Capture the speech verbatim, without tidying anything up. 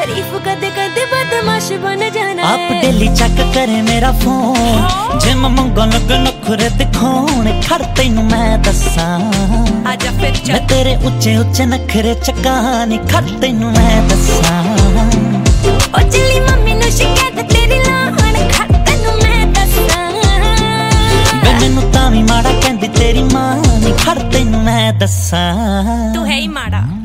शरीफ कदे कदे बदमाश बन जाना है। आप डेली चेक करे मेरा फोन, जे मैं मंगो लग नखरे दिखाउण खड़ तैनू मैं दस्सां। आजा फिर चल मैं तेरे उच्चे उच्चे नखरे चकानी खड़ तैनू मैं दस्सां। ओ चली मम्मी नू शिकायत तेरी लाहण खड़ तैनू मैं दस्सां। वे मैनू तां वी माड़ा कहंदी तेरी मां नी खड़ तैनू मैं दस्सां। तू है ही माड़ा।